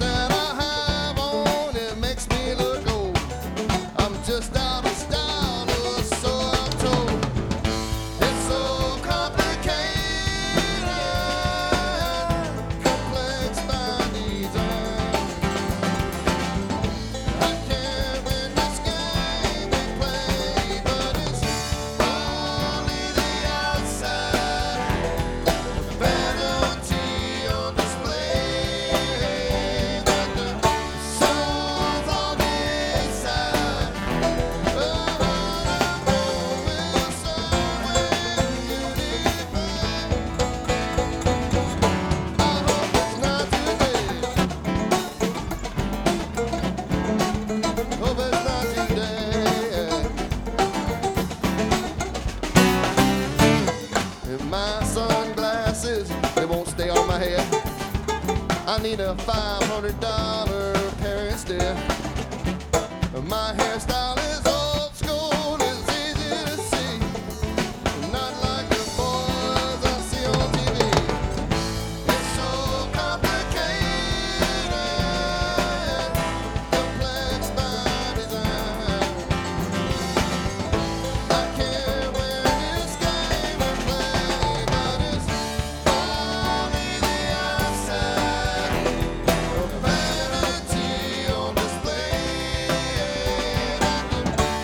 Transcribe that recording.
that I have on, it makes me look old. I'm just out of style, or so I'm told. It's so complicated, complex by design. I can't win this game we play, but it's only the outside. Vanity on display, but the soul's on the inside. Oh, will somewhere beautiful. I hope it's not today. Hope it's not today. And my sunglasses, they won't stay on my head. I need a $500 pair instead. My hairstyle is old school, it's easy to see. Not like the boys I see on TV. It's so complicated, complex by design. I can't win this game we play, but it's only the outside. Vanity on display,